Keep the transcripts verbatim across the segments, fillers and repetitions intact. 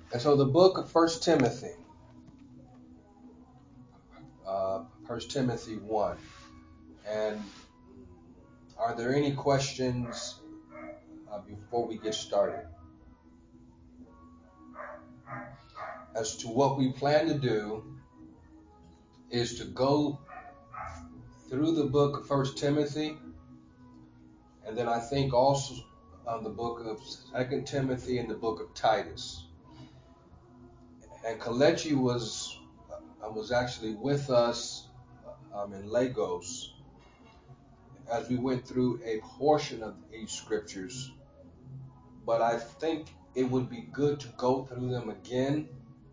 And so the book of First Timothy, uh, First Timothy one. And are there any questions uh, before we get started? As to what we plan to do is to go through the book of First Timothy, and then I think also on the book of Second Timothy and the book of Titus. And Kalechi was uh, was actually with us um, in Lagos as we went through a portion of these scriptures. But I think it would be good to go through them again,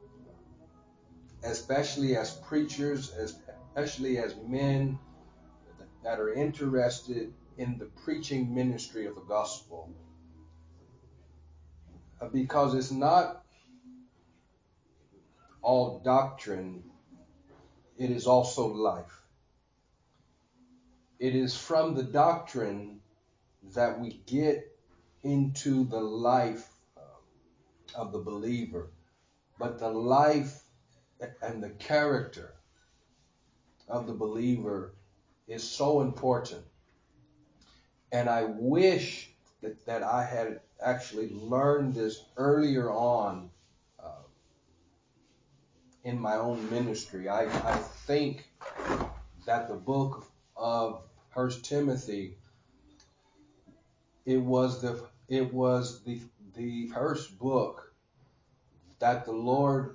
especially as preachers, especially as men that are interested in the preaching ministry of the gospel. Because it's not all doctrine, it is also life. It is from the doctrine that we get into the life of the believer. But the life and the character of the believer is so important. And I wish that, that I had actually learned this earlier on uh, in my own ministry. I, I think that the book of First Timothy, it was the it was the the first book that the Lord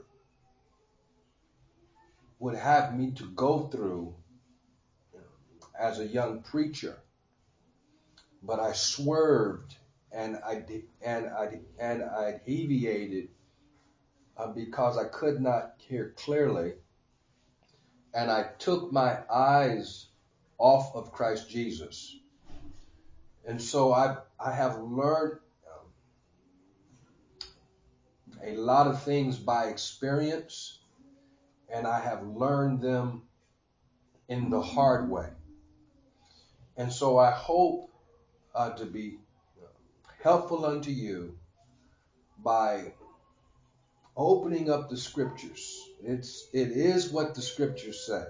would have me to go through as a young preacher. But I swerved and I and I and I deviated uh, because I could not hear clearly, and I took my eyes off of Christ Jesus. And so I I have learned um, a lot of things by experience, and I have learned them in the hard way. And so I hope uh, to be helpful unto you by opening up the scriptures. It's it is what the scriptures say,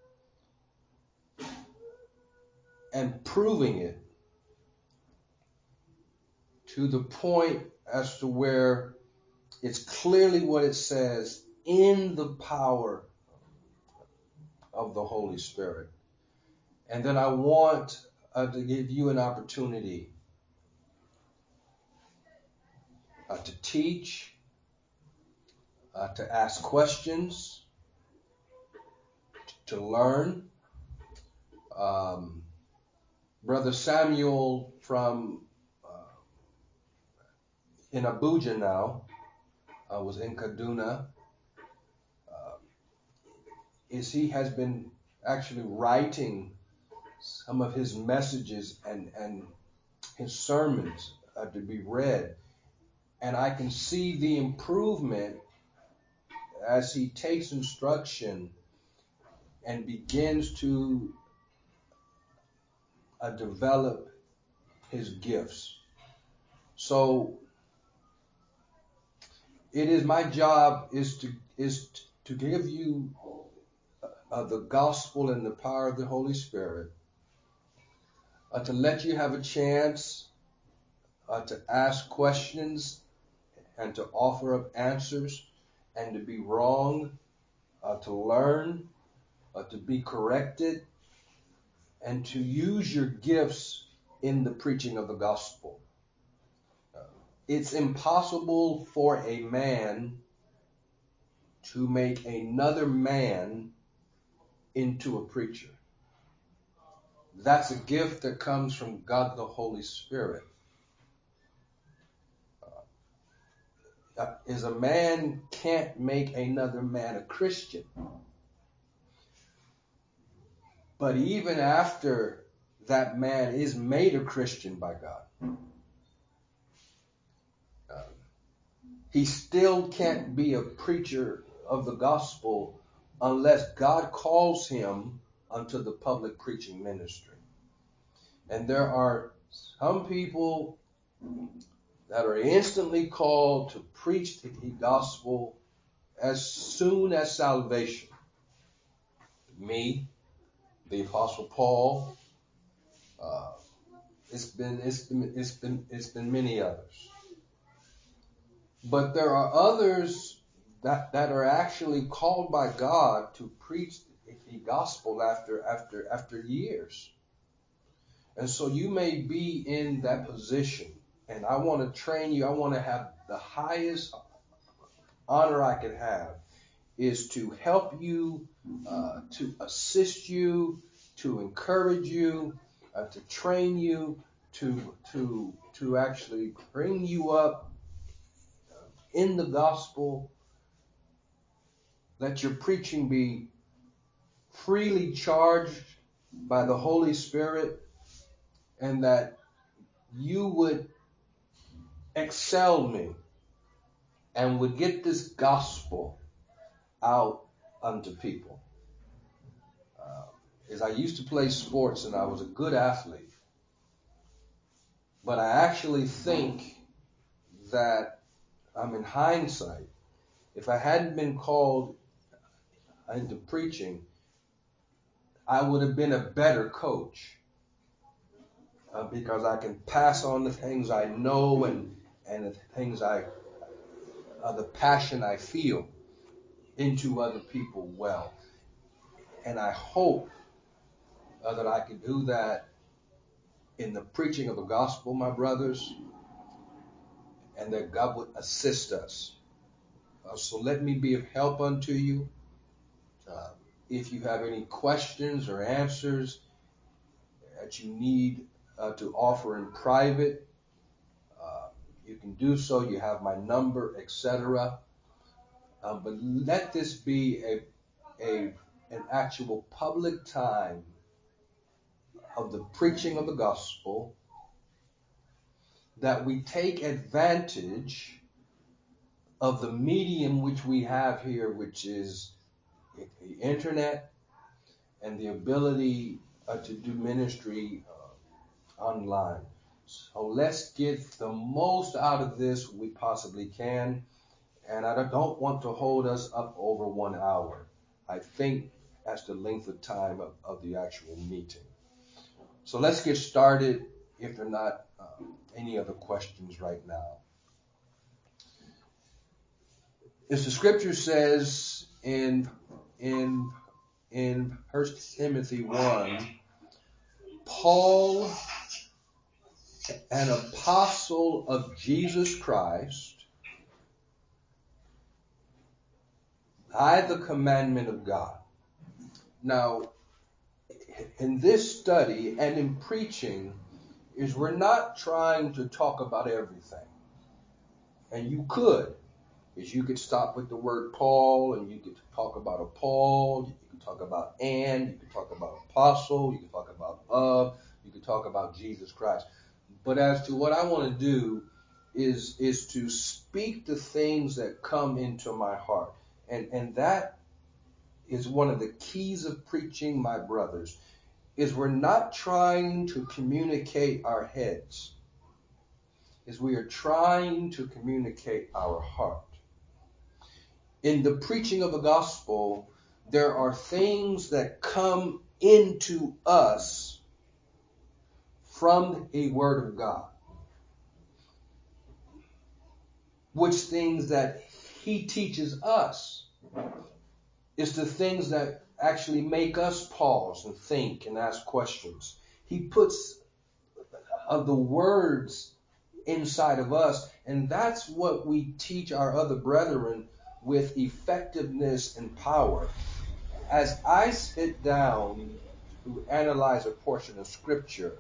and proving it to the point as to where it's clearly what it says in the power of the Holy Spirit. And then I want uh, to give you an opportunity uh, to teach, uh, to ask questions, to learn. Um, Brother Samuel from uh, in Abuja now, uh, was in Kaduna, uh, is he has been actually writing some of his messages and, and his sermons uh, to be read. And I can see the improvement as he takes instruction and begins to uh, develop his gifts. So it is my job is to is to give you uh, the gospel and the power of the Holy Spirit, uh, to let you have a chance uh, to ask questions and to offer up answers, and to be wrong, uh, to learn, uh, to be corrected, and to use your gifts in the preaching of the gospel. Uh, it's impossible for a man to make another man into a preacher. That's a gift that comes from God the Holy Spirit. Uh, is a man can't make another man a Christian. But even after that man is made a Christian by God, uh, he still can't be a preacher of the gospel unless God calls him unto the public preaching ministry. And there are some people that are instantly called to preach the gospel as soon as salvation. Me, the Apostle Paul, uh, it's been it's been it's been it's been many others. But there are others that that are actually called by God to preach the gospel after after after years. And so you may be in that position, and I want to train you. I want to have the highest honor I can have is to help you, uh, to assist you, to encourage you, uh, to train you, to to to actually bring you up in the gospel. Let your preaching be freely charged by the Holy Spirit, and that you would excel me and would get this gospel out unto people. Uh, as I used to play sports and I was a good athlete, but I actually think that, I'm in hindsight, if I hadn't been called into preaching, I would have been a better coach. Uh, because I can pass on the things I know and and the things I, uh, the passion I feel into other people well. And I hope uh, that I can do that in the preaching of the gospel, my brothers, and that God would assist us. Uh, so let me be of help unto you. Uh, if you have any questions or answers that you need uh, to offer in private, uh, you can do so. You have my number, et cetera. Uh, but let this be a, a an actual public time of the preaching of the gospel, that we take advantage of the medium which we have here, which is the internet and the ability uh, to do ministry uh, online. So let's get the most out of this we possibly can. And I don't want to hold us up over one hour. I think that's the length of time of, of the actual meeting. So let's get started, if there are not uh, any other questions right now. As the scripture says in in in First Timothy one, Paul, an apostle of Jesus Christ, by the commandment of God. Now, in this study and in preaching, is we're not trying to talk about everything. And you could, is you could stop with the word Paul, and you could talk about a Paul, you could talk about and, you could talk about apostle, you could talk about of, you could talk about Jesus Christ. But as to what I want to do is is to speak the things that come into my heart. And and that is one of the keys of preaching, my brothers, is we're not trying to communicate our heads, is we are trying to communicate our heart. In the preaching of the gospel, there are things that come into us from a word of God, which things that he teaches us is the things that actually make us pause and think and ask questions. He puts of the words inside of us, and that's what we teach our other brethren with effectiveness and power. As I sit down to analyze a portion of scripture,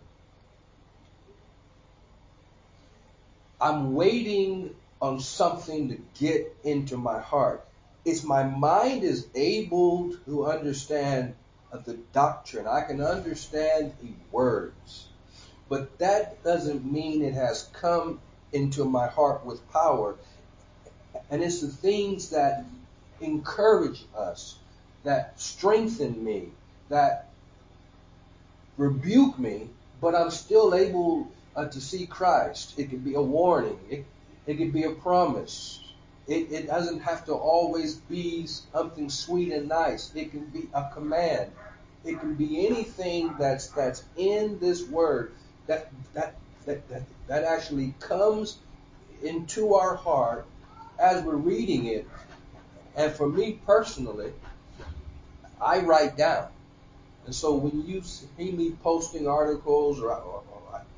I'm waiting on something to get into my heart. If my mind is able to understand the doctrine, I can understand the words, but that doesn't mean it has come into my heart with power. And it's the things that encourage us, that strengthen me, that rebuke me, but I'm still able uh, to see Christ. It could be a warning. It, it could be a promise. It, it doesn't have to always be something sweet and nice. It can be a command. It can be anything that's that's in this word that that that that, that actually comes into our heart as we're reading it. And for me personally, I write down. And so when you see me posting articles, or, or, or uh,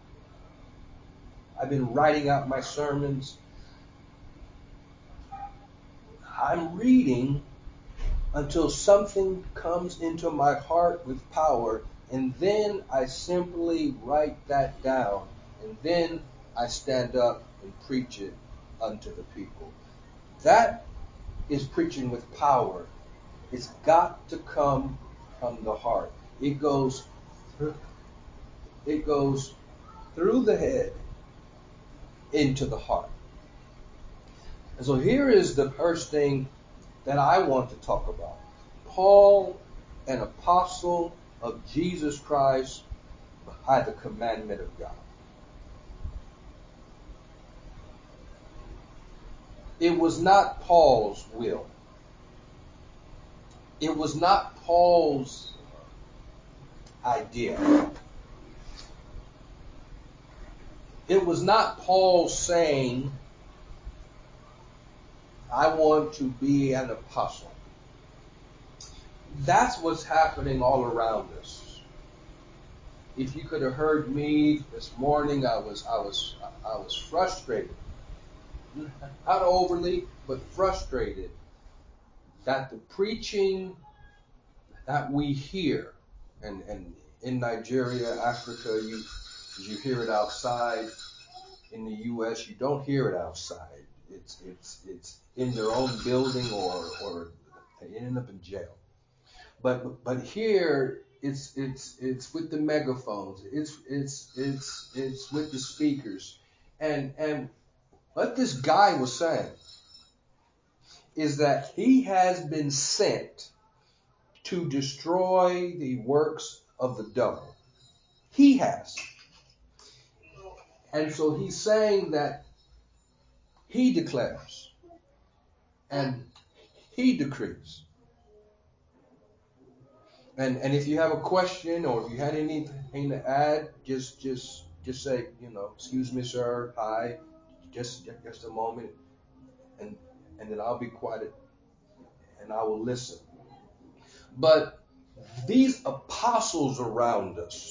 I've been writing out my sermons, I'm reading until something comes into my heart with power, and then I simply write that down, and then I stand up and preach it unto the people. That is preaching with power. It's got to come from the heart. It goes through, it goes through the head into the heart. And so here is the first thing that I want to talk about. Paul, an apostle of Jesus Christ by the commandment of God. It was not Paul's will. It was not Paul's idea. It was not Paul saying, I want to be an apostle. That's what's happening all around us. If you could have heard me this morning, I was I was I was frustrated. Not overly, but frustrated that the preaching that we hear, and, and in Nigeria, Africa, you you hear it outside. In the U S, you don't hear it outside. It's it's it's in their own building, or or they end up in jail. But but here it's it's it's with the megaphones. It's it's it's it's with the speakers, and and what this guy was saying is that he has been sent to destroy the works of the devil. He has. And so he's saying that he declares and he decrees. And and if you have a question, or if you had anything to add, just just just say, you know, excuse me, sir, hi, just just a moment, and and then I'll be quiet and I will listen. But these apostles around us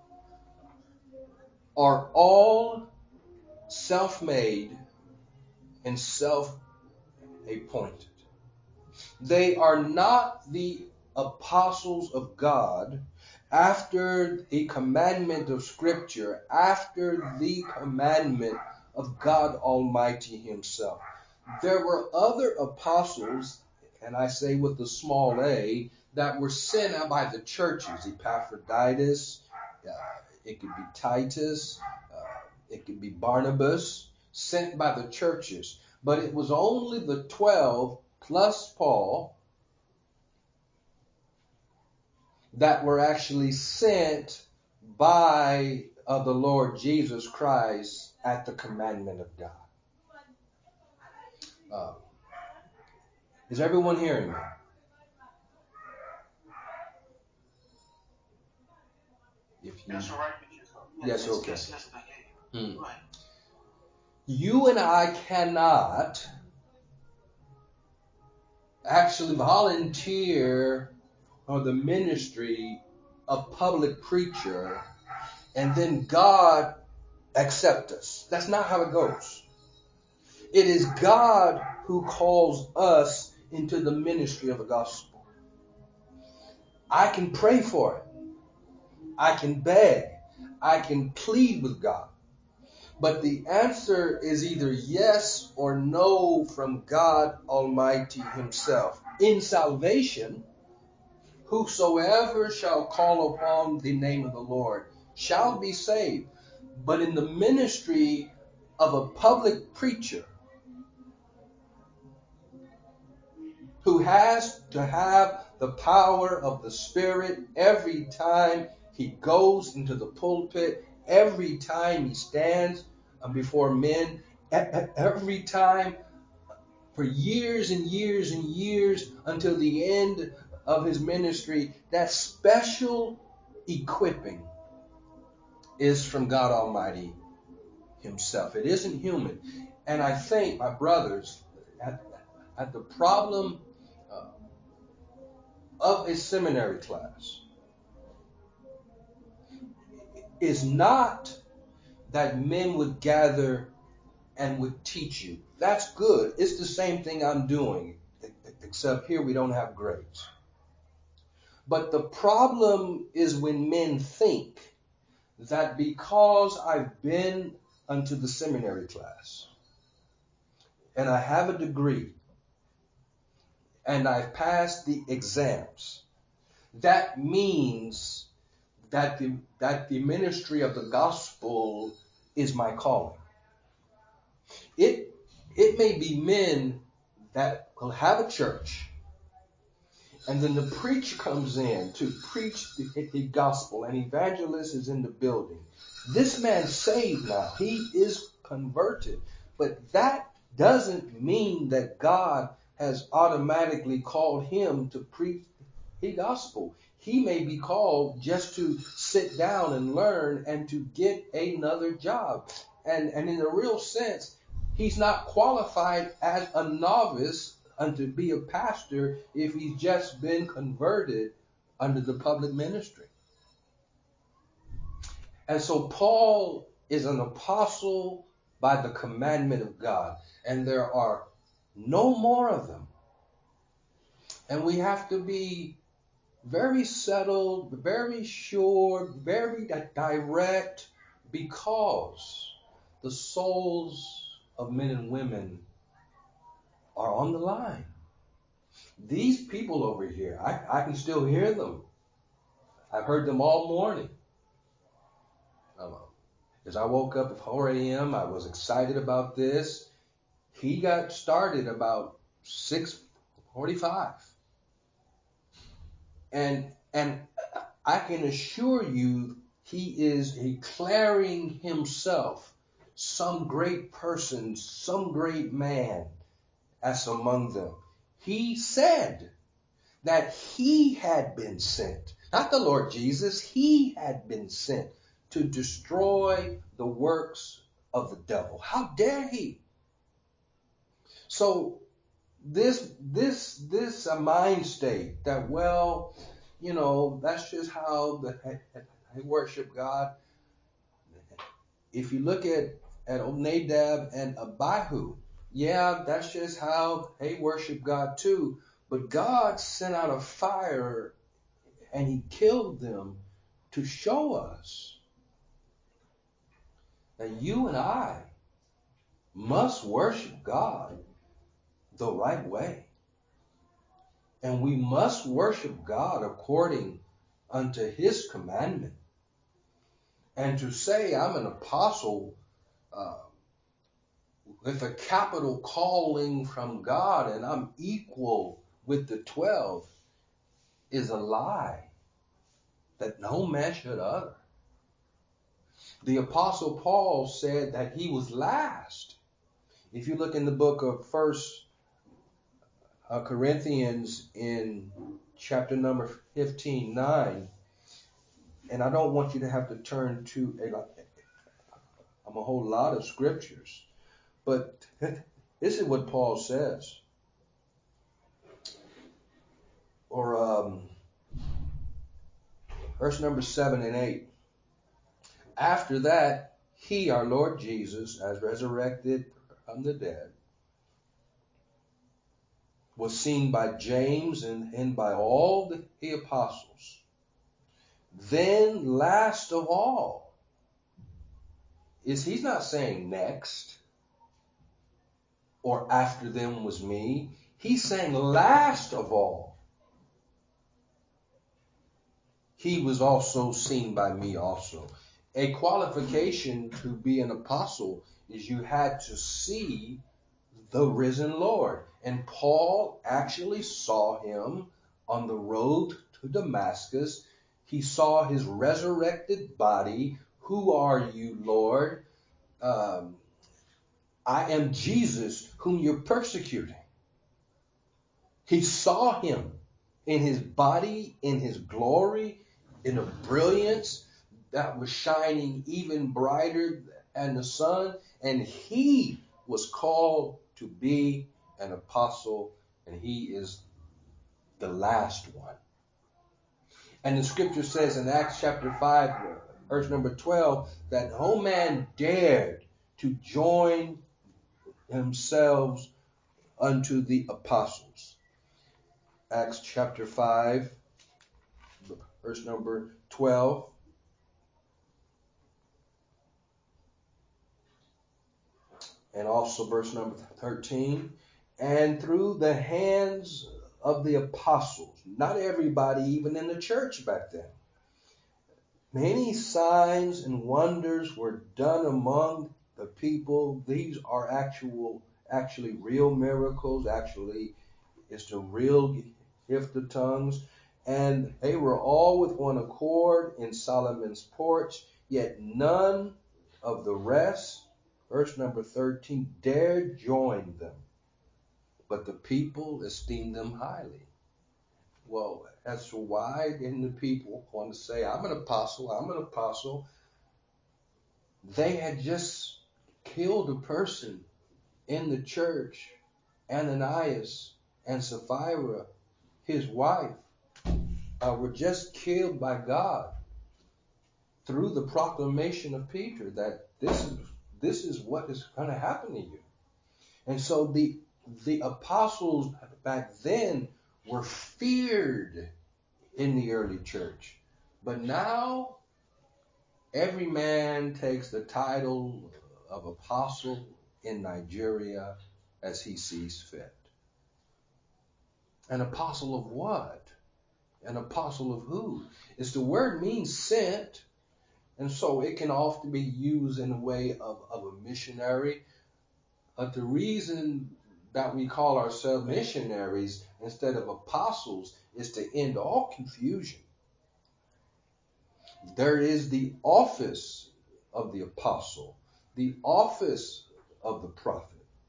are all self-made and self-appointed. They are not the apostles of God after the commandment of Scripture, after the commandment of God Almighty Himself. There were other apostles, and I say with the small a, that were sent out by the churches. Epaphroditus, uh, it could be Titus, uh, it could be Barnabas, sent by the churches. But it was only the twelve plus Paul that were actually sent by uh, the Lord Jesus Christ at the commandment of God. Uh, is everyone hearing me? If you, That's all right. yes, Let's- okay. let's- let's begin. Hmm. Right. You and I cannot actually volunteer for the ministry of public preacher and then God accept us. That's not how it goes. It is God who calls us into the ministry of the gospel. I can pray for it. I can beg. I can plead with God. But the answer is either yes or no from God Almighty Himself. In salvation, whosoever shall call upon the name of the Lord shall be saved. But in the ministry of a public preacher, who has to have the power of the Spirit every time he goes into the pulpit, Every time he stands before men, every time for years and years and years until the end of his ministry, that special equipping is from God Almighty himself. It isn't human. And I think, my brothers, at, at the problem uh, of a seminary class is not that men would gather and would teach you. That's good. It's the same thing I'm doing, except here we don't have grades. But the problem is when men think that because I've been unto the seminary class and I have a degree and I've passed the exams, that means that the, that the ministry of the gospel is my calling. It, it may be men that will have a church, and then the preacher comes in to preach the, the gospel, and evangelist is in the building. This man's saved now. He is converted. But that doesn't mean that God has automatically called him to preach the gospel. He may be called just to sit down and learn and to get another job. And, and in a real sense, he's not qualified as a novice and to be a pastor if he's just been converted under the public ministry. And so Paul is an apostle by the commandment of God, and there are no more of them. And we have to be very settled, very sure, very direct, because the souls of men and women are on the line. These people over here, I, I can still hear them. I've heard them all morning. Um, as I woke up at four a.m., I was excited about this. He got started about six forty-five. And, and I can assure you he is declaring himself some great person, some great man as among them. He said that he had been sent, not the Lord Jesus, he had been sent to destroy the works of the devil. How dare he? So this, this, this a mind state that, well, you know, that's just how the, they worship God. If you look at, at Nadab and Abihu, yeah, that's just how they worship God too. But God sent out a fire and he killed them to show us that you and I must worship God the right way. And we must worship God according unto his commandment. And to say I'm an apostle uh, with a capital calling from God and I'm equal with the twelve is a lie that no man should utter. The Apostle Paul said that he was last. If you look in the book of First Corinthians in chapter number fifteen, nine, and I don't want you to have to turn to a, a whole lot of scriptures, but this is what Paul says. Or um, verse number seven and eight. After that, he, our Lord Jesus, as resurrected from the dead, was seen by James and, and by all the, the apostles. Then last of all, is he's not saying next or after them was me. He's saying last of all, he was also seen by me also. A qualification to be an apostle is you had to see the risen Lord. And Paul actually saw him on the road to Damascus. He saw his resurrected body Who are you, Lord? Um, I am Jesus whom you're persecuting. He saw him in his body, in his glory, in a brilliance that was shining even brighter than the sun. And he was called to be an apostle, and he is the last one. And the scripture says in Acts chapter five, verse number twelve, that no man dared to join themselves unto the apostles. Acts chapter five, verse number twelve. And also verse number thirteen. And through the hands of the apostles, not everybody even in the church back then, many signs and wonders were done among the people. These are actual, actually real miracles. Actually, it's the real gift of tongues. And they were all with one accord in Solomon's porch, yet none of the rest, verse number thirteen, dared join them, but the people esteemed them highly. Well, as to why didn't the people want to say, I'm an apostle, I'm an apostle? They had just killed a person in the church, Ananias and Sapphira, his wife, uh, were just killed by God through the proclamation of Peter that this is this is what is going to happen to you. And so the the apostles back then were feared in the early church. But now every man takes the title of apostle in Nigeria as he sees fit. An apostle of what? An apostle of who? It's the word means sent, and so it can often be used in a way of, of a missionary. But the reason that we call ourselves missionaries instead of apostles is to end all confusion. There is the office of the apostle, the office of the prophet,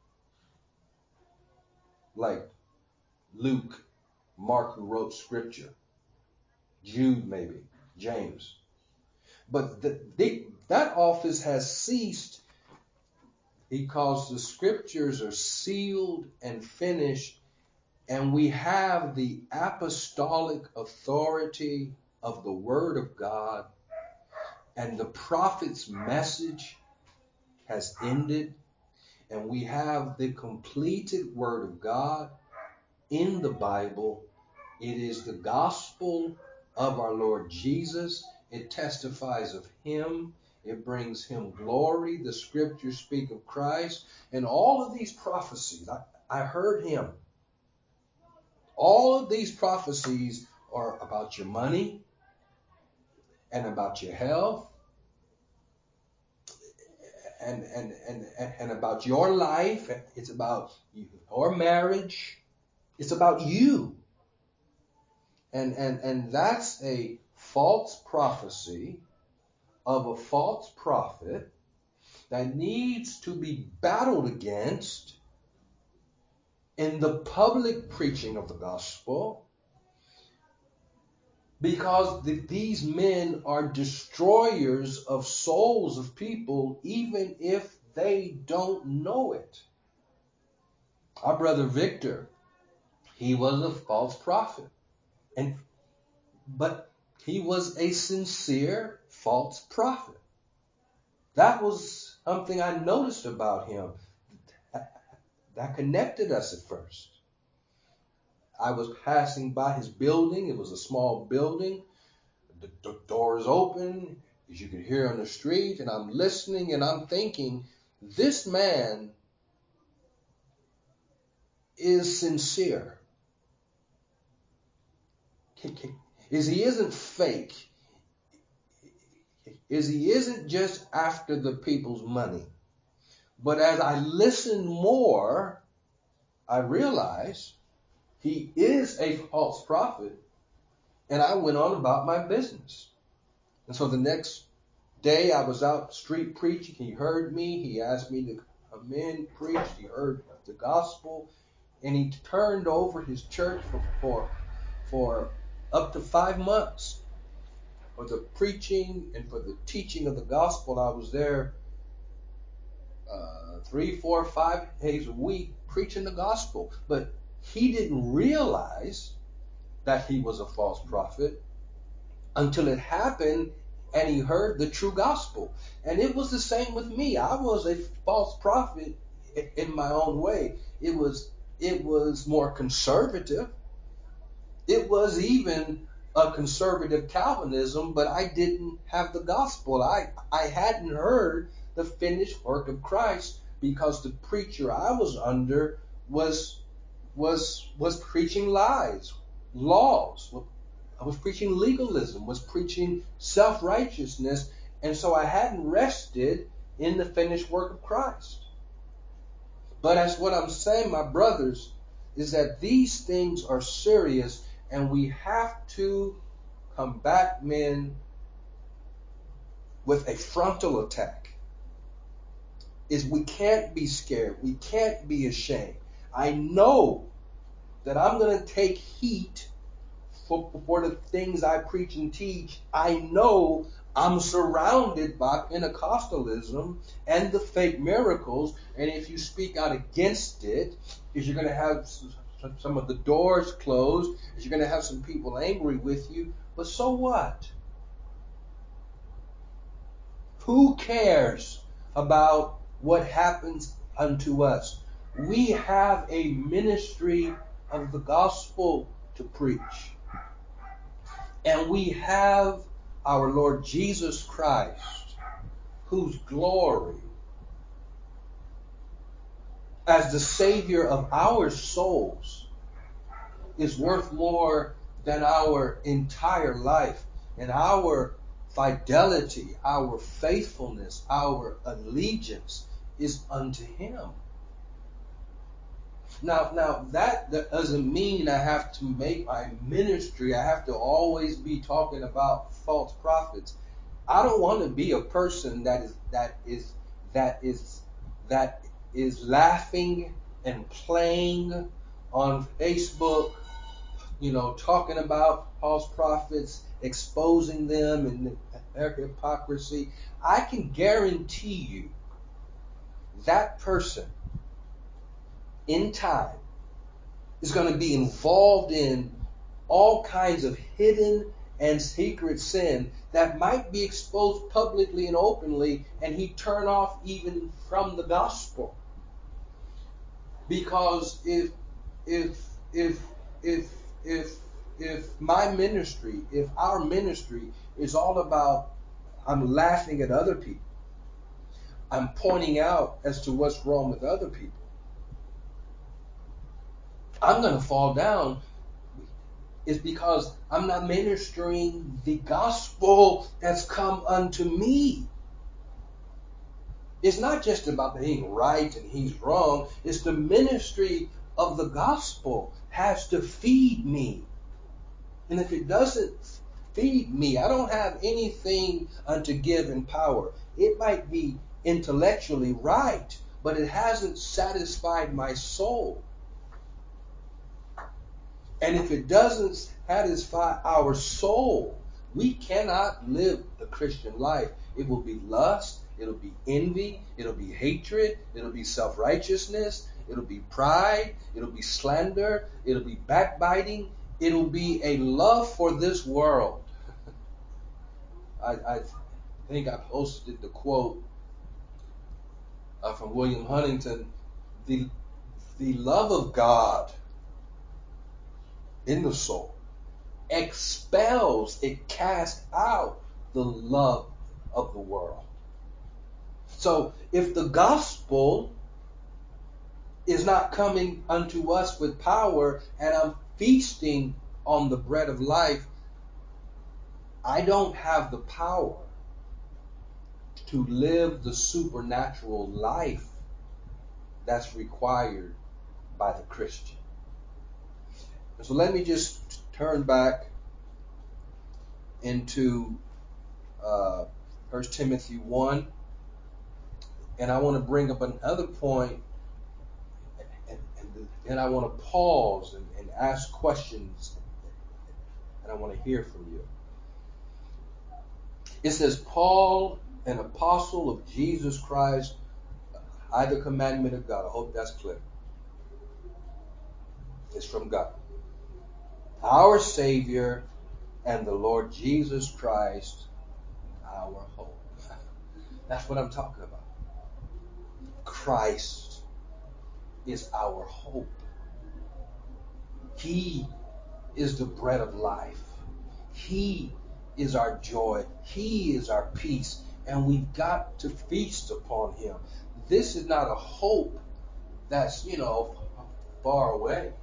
like Luke, Mark, who wrote scripture, Jude maybe, James. But the, the, that office has ceased because the scriptures are sealed and finished, and we have the apostolic authority of the Word of God, and the prophet's message has ended, and we have the completed Word of God in the Bible. It is the gospel of our Lord Jesus. It testifies of him. It brings him glory. The scriptures speak of Christ. And all of these prophecies, I, I heard him. All of these prophecies are about your money and about your health and, and, and, and about your life. It's about your marriage. It's about you. And, and, and that's a false prophecy of a false prophet that needs to be battled against in the public preaching of the gospel, because the, these men are destroyers of souls of people, even if they don't know it. Our brother Victor, he was a false prophet, and but he was a sincere false prophet. That was something I noticed about him that connected us at first. I was passing by his building. It was a small building. The, the door is open, as you could hear on the street, and I'm listening and I'm thinking, this man is sincere. Is he isn't fake. Is he isn't just after the people's money. But as I listened more, I realized he is a false prophet, and I went on about my business. And so the next day I was out street preaching. He heard me. He asked me to come in, preach. He heard the gospel. And he turned over his church for, for, for up to five months. For the preaching and for the teaching of the gospel, I was there uh, three, four, five days a week preaching the gospel. But he didn't realize that he was a false prophet until it happened and he heard the true gospel. And it was the same with me. I was a false prophet in my own way. It was it was more conservative. It was even a conservative Calvinism, but I didn't have the gospel. I, I hadn't heard the finished work of Christ because the preacher I was under was was was preaching lies, laws. I was preaching legalism, was preaching self-righteousness, and so I hadn't rested in the finished work of Christ. But that's what I'm saying, my brothers, is that these things are serious, and we have to combat men with a frontal attack. Is we can't be scared. We can't be ashamed. I know that I'm going to take heat for, for the things I preach and teach. I know I'm surrounded by Pentecostalism and the fake miracles, and if you speak out against it, is you're going to have some of the doors closed, is you're going to have some people angry with you, but so what? Who cares about what happens unto us? We have a ministry of the gospel to preach. And we have our Lord Jesus Christ, whose glory as the Savior of our souls is worth more than our entire life, and our fidelity, our faithfulness, our allegiance is unto Him. Now, now that doesn't mean I have to make my ministry, I have to always be talking about false prophets. I don't want to be a person that is that is that is that is laughing and playing on Facebook, you know, talking about false prophets, exposing them and their hypocrisy. I can guarantee you that person in time is going to be involved in all kinds of hidden and secret sin that might be exposed publicly and openly, and he turn off even from the gospel. Because if if if if if if my ministry, if our ministry is all about I'm laughing at other people, I'm pointing out as to what's wrong with other people, I'm going to fall down. Is because I'm not ministering the gospel that's come unto me. It's not just about being right and he's wrong. It's the ministry of the gospel has to feed me. And if it doesn't feed me, I don't have anything unto give in power. It might be intellectually right, but it hasn't satisfied my soul. And if it doesn't satisfy our soul, we cannot live the Christian life. It will be lust, it'll be envy, it'll be hatred, it'll be self-righteousness, it'll be pride, it'll be slander, it'll be backbiting, it'll be a love for this world. I, I think I posted the quote uh, from William Huntington, the, the love of God in the soul expels, it casts out the love of the world. So if the gospel is not coming unto us with power and I'm feasting on the bread of life, I don't have the power to live the supernatural life that's required by the Christian. So let me just turn back into uh, First Timothy one. And I want to bring up another point, and, and then I want to pause and, and ask questions, and I want to hear from you. It says, Paul, an apostle of Jesus Christ, I the commandment of God. I hope that's clear. It's from God. Our Savior and the Lord Jesus Christ, our hope. That's what I'm talking about. Christ is our hope. He is the bread of life. He is our joy. He is our peace. And we've got to feast upon him. This is not a hope that's, you know, far away.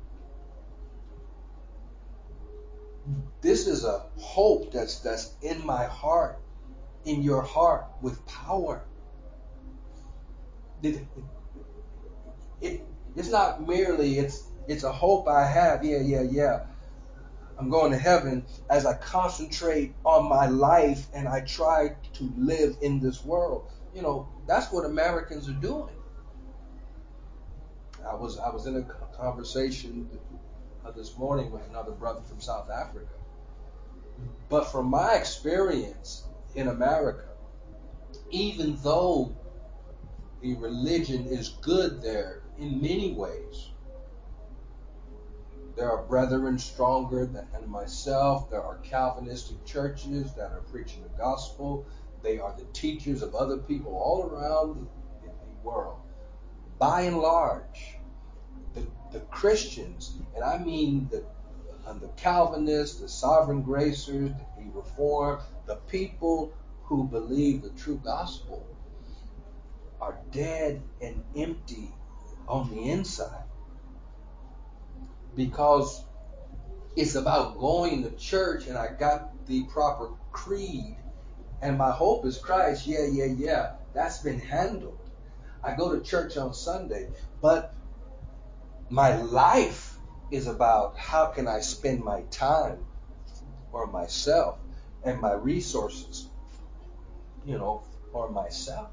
This is a hope that's that's in my heart, in your heart, with power. It, it, it's not merely, it's it's a hope I have. Yeah, yeah, yeah. I'm going to heaven as I concentrate on my life and I try to live in this world. You know, that's what Americans are doing. I was I was in a conversation this morning with another brother from South Africa. But from my experience in America, even though the religion is good there in many ways, there are brethren stronger than myself. There are Calvinistic churches that are preaching the gospel. They are the teachers of other people all around the world. By and large, the, the Christians, and I mean the, the Calvinists, the Sovereign Gracers, the Reformed, the people who believe the true gospel, are dead and empty on the inside. Because it's about going to church and I got the proper creed and my hope is Christ. Yeah, yeah, yeah. That's been handled. I go to church on Sunday, but my life is about how can I spend my time for myself and my resources, you know, for myself.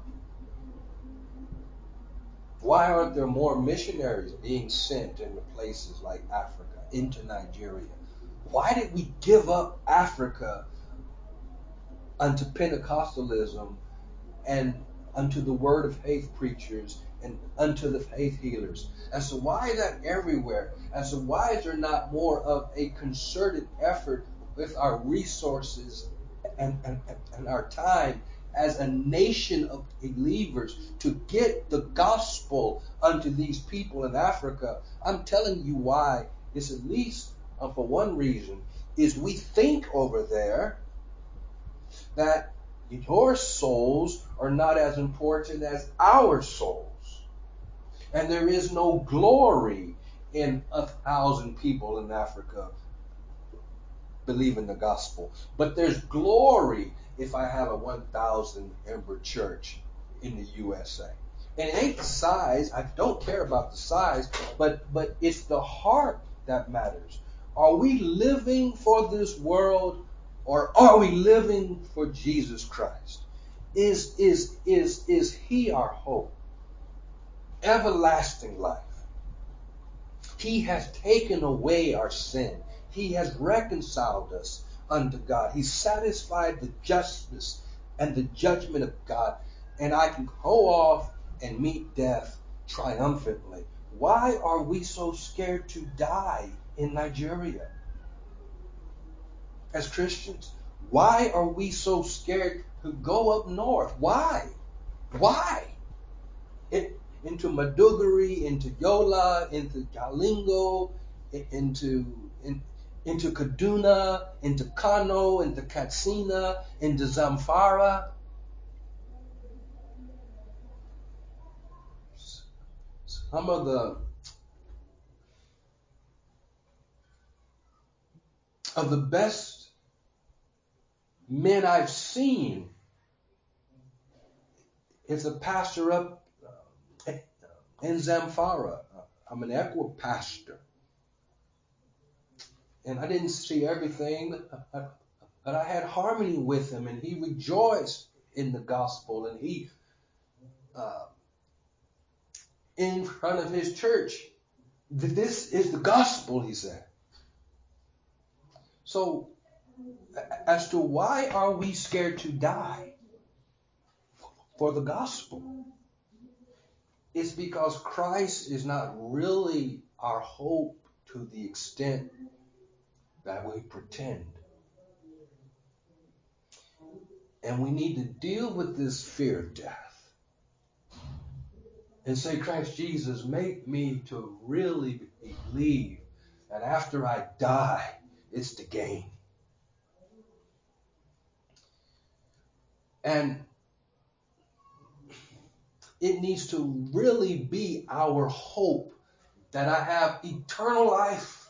Why aren't there more missionaries being sent into places like Africa, into Nigeria? Why did we give up Africa unto Pentecostalism and unto the word of faith preachers and unto the faith healers? And so why is that everywhere? And so why is there not more of a concerted effort with our resources and, and, and our time as a nation of believers to get the gospel unto these people in Africa? I'm telling you why. It's at least, uh, for one reason, is we think over there that your souls are not as important as our souls. And there is no glory in a thousand people in Africa believing the gospel. But there's glory if I have a one thousand member church in the U S A. And it ain't the size. I don't care about the size, but but it's the heart that matters. Are we living for this world, or are we living for Jesus Christ? Is is is is he our hope? Everlasting life. He has taken away our sin. He has reconciled us unto God. He satisfied the justice and the judgment of God. And I can go off and meet death triumphantly. Why are we so scared to die in Nigeria as Christians? Why are we so scared to go up north? Why? Why? It, into Maduguri, into Yola, into Jalingo, into in, into Kaduna, into Kano, into Katsina, into Zamfara. Some of the of the best men I've seen is a pastor up in Zamfara. I'm an Equa pastor. And I didn't see everything But I had harmony with him, and he rejoiced in the gospel, and he, uh, in front of his church, this is the gospel, he said. So, as to why are we scared to die for the gospel? It's because Christ is not really our hope to the extent that we pretend. And we need to deal with this fear of death and say, Christ Jesus, make me to really believe that after I die, it's the gain. And it needs to really be our hope that I have eternal life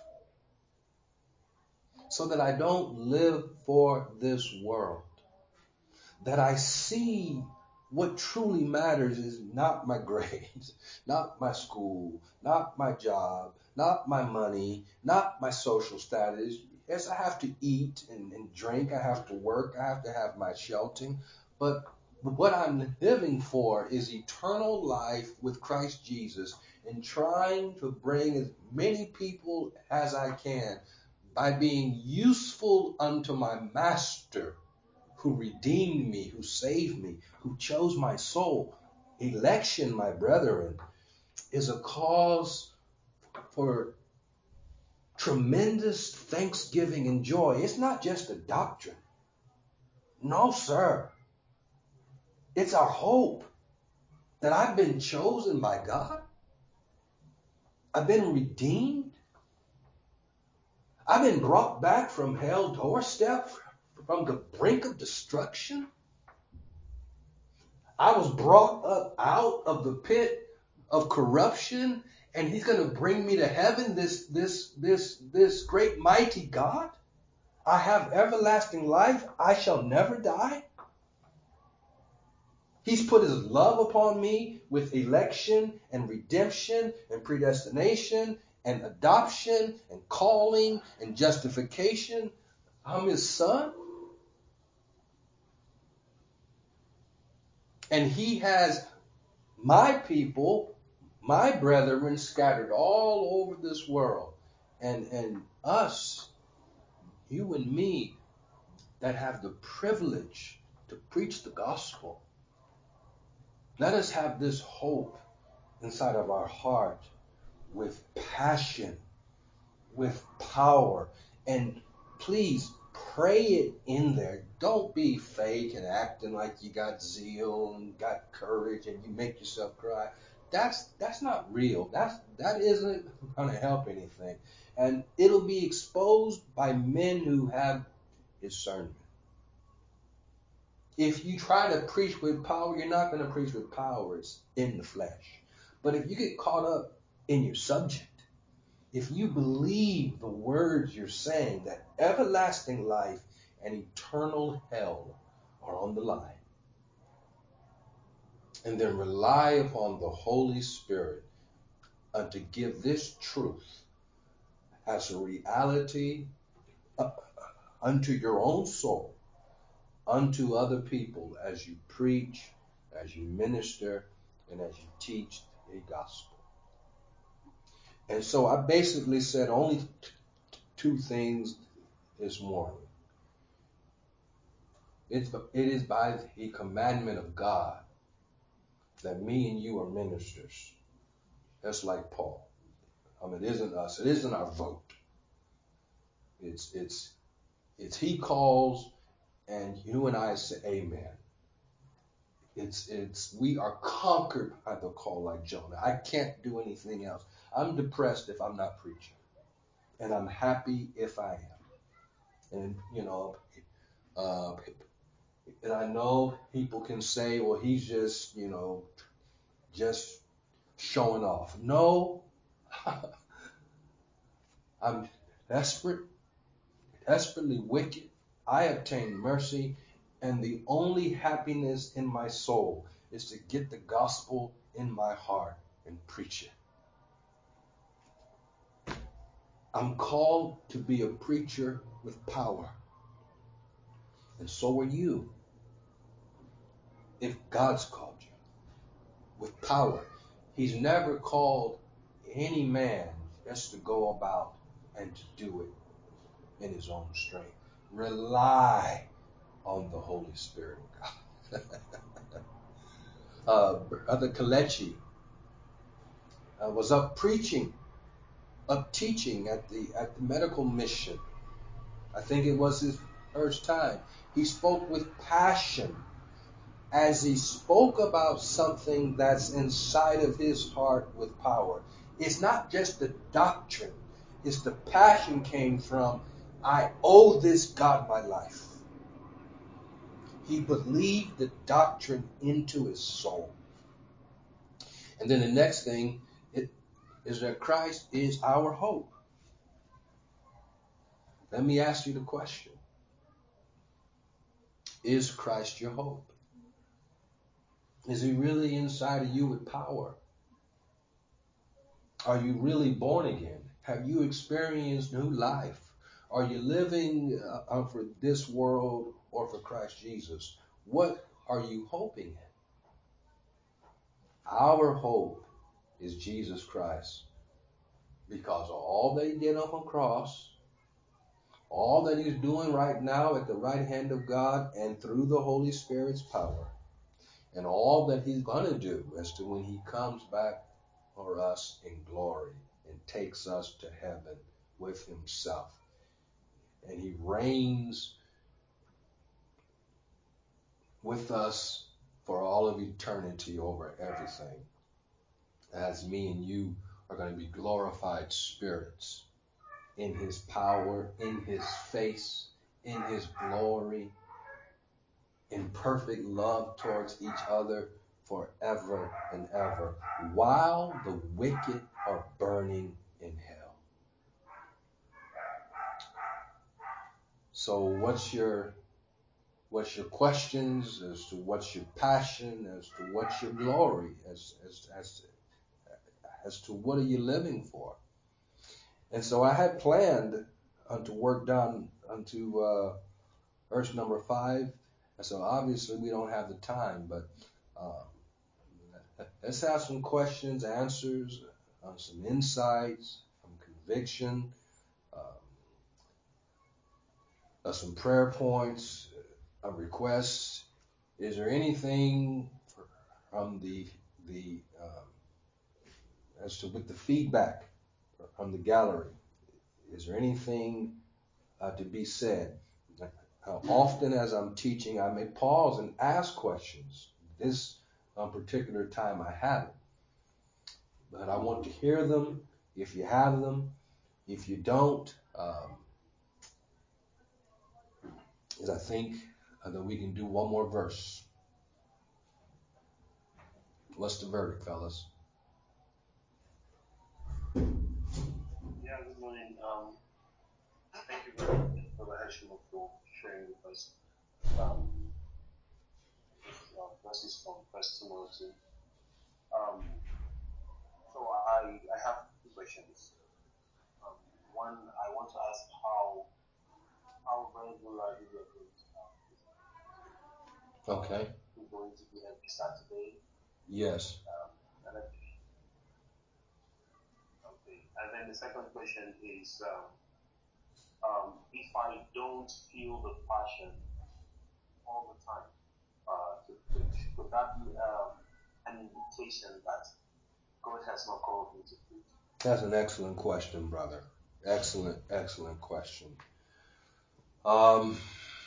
so that I don't live for this world. That I see what truly matters is not my grades, not my school, not my job, not my money, not my social status. Yes, I have to eat and, and drink. I have to work. I have to have my shelter. But what I'm living for is eternal life with Christ Jesus and trying to bring as many people as I can by being useful unto my master, who redeemed me, who saved me, who chose my soul. Election, my brethren, is a cause for tremendous thanksgiving and joy. It's not just a doctrine. No, sir. It's our hope that I've been chosen by God. I've been redeemed. I've been brought back from hell's doorstep, from the brink of destruction. I was brought up out of the pit of corruption, and he's going to bring me to heaven, this, this, this, this great mighty God. I have everlasting life. I shall never die. He's put his love upon me with election and redemption and predestination and adoption and calling and justification. I'm his son. And he has my people, my brethren, scattered all over this world. And, and us, you and me, that have the privilege to preach the gospel. Let us have this hope inside of our heart with passion, with power. And please pray it in there. Don't be fake and acting like you got zeal and got courage and you make yourself cry. That's that's not real. That's that isn't going to help anything. And it'll be exposed by men who have discernment. If you try to preach with power, you're not going to preach with power. It's in the flesh. But if you get caught up in your subject, if you believe the words you're saying, that everlasting life and eternal hell are on the line, and then rely upon the Holy Spirit uh, to give this truth as a reality uh, unto your own soul, unto other people, as you preach, as you minister, and as you teach the gospel. And so I basically said only t- two things this morning. It's, it is by the commandment of God that me and you are ministers. That's like Paul. I mean, it isn't us. It isn't our vote. It's it's it's he calls, and you and I say amen. It's it's we are conquered by the call like Jonah. I can't do anything else. I'm depressed if I'm not preaching, and I'm happy if I am. And you know, uh, and I know people can say, well, he's just you know just showing off. No, I'm desperate, desperately wicked. I obtain mercy, and the only happiness in my soul is to get the gospel in my heart and preach it. I'm called to be a preacher with power. And so are you. If God's called you with power, He's never called any man just to go about and to do it in his own strength. Rely on the Holy Spirit of God. uh, Brother Kalechi uh, was up preaching, up teaching at the at the medical mission. I think it was his first time. He spoke with passion as he spoke about something that's inside of his heart with power. It's not just the doctrine. It's the passion came from, I owe this God my life. He believed the doctrine into his soul. And then the next thing it, is that Christ is our hope. Let me ask you the question. Is Christ your hope? Is he really inside of you with power? Are you really born again? Have you experienced new life? Are you living uh, for this world or for Christ Jesus? What are you hoping in? Our hope is Jesus Christ, because of all that he did on the cross, all that he's doing right now at the right hand of God and through the Holy Spirit's power, and all that he's going to do as to when he comes back for us in glory and takes us to heaven with himself. And he reigns with us for all of eternity over everything, as me and you are going to be glorified spirits in his power, in his face, in his glory, in perfect love towards each other forever and ever, while the wicked are burning in hell. So what's your what's your questions as to what's your passion, as to what's your glory, as as as as to what are you living for? And so I had planned uh, to work down onto uh, verse number five. And so obviously we don't have the time, but um, let's have some questions, answers, uh, some insights, some conviction, um, uh, some prayer points, uh, requests. Is there anything from the the um, as to with the feedback from the gallery? Is there anything uh, to be said? Uh, often as I'm teaching, I may pause and ask questions. This um, particular time I haven't. But I want to hear them if you have them. If you don't, um, is I think uh, that we can do one more verse. What's the verdict, fellas? Yeah, good morning. Um, thank you very much, Brother Heshima, for sharing with us um, uh, verses from First Timothy. Um, so I, I have two questions. Um, one, I want to ask how how regularly we are going to have this. Okay. We're going to be every Saturday. Yes. Um, and then, okay. And then the second question is, um, um, if I don't feel the passion all the time uh, to preach, would that be um, an indication that God has not called me to preach? That's an excellent question, brother. Excellent, excellent question. Um,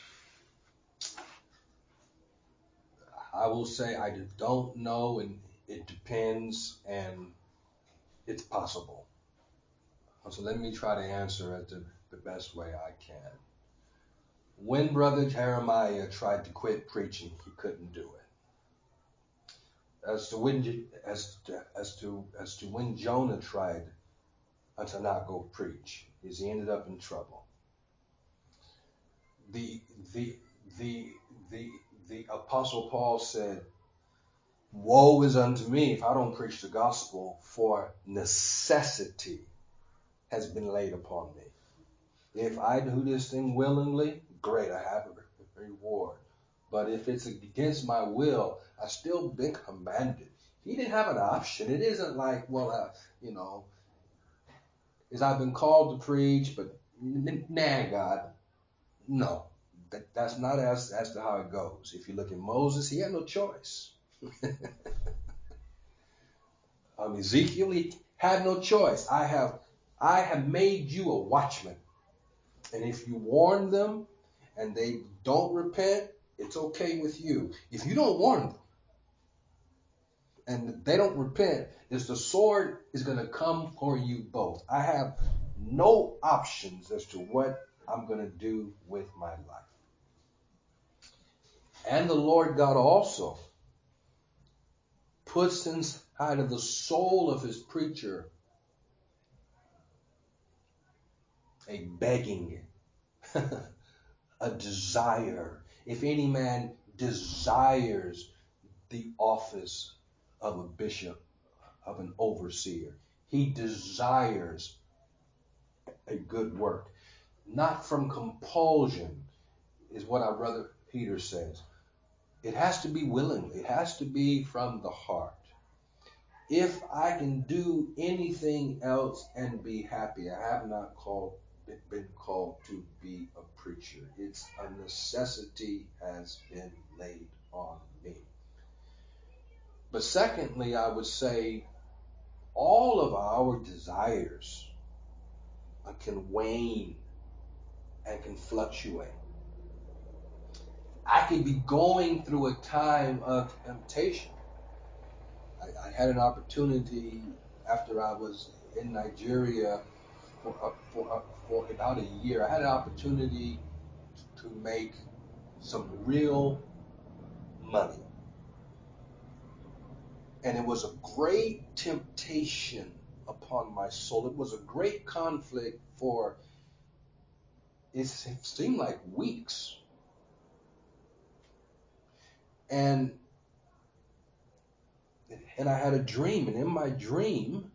I will say I don't know, and it depends, and it's possible. So let me try to answer it the, the best way I can. When Brother Jeremiah tried to quit preaching, he couldn't do it. As to when, as to, as to, as to when Jonah tried to not go preach, is he ended up in trouble. The the the the the Apostle Paul said, "Woe is unto me if I don't preach the gospel, for necessity has been laid upon me. If I do this thing willingly, great, I have reward. But if it's against my will, I still been commanded. He didn't have an option. It isn't like, well, uh, you know, is I've been called to preach, but nah, God, no. That, that's not as, as to how it goes. If you look at Moses, he had no choice. um, Ezekiel, he had no choice. I have, I have made you a watchman. And if you warn them and they don't repent, it's okay with you. If you don't warn them and they don't repent, is the sword is going to come for you both. I have no options as to what I'm going to do with my life. And the Lord God also puts inside of the soul of his preacher a begging, a desire. If any man desires the office of a bishop, of an overseer, he desires a good work. Not from compulsion, is what our brother Peter says. It has to be willingly. It has to be from the heart. If I can do anything else and be happy, I have not called, been called to be a preacher. It's a necessity has been laid on me. But secondly, I would say all of our desires can wane and can fluctuate. I could be going through a time of temptation. I, I had an opportunity after I was in Nigeria for, uh, for, uh, for about a year. I had an opportunity to make some real money. And it was a great temptation upon my soul. It was a great conflict for, it seemed like weeks. And and I had a dream, and in my dream,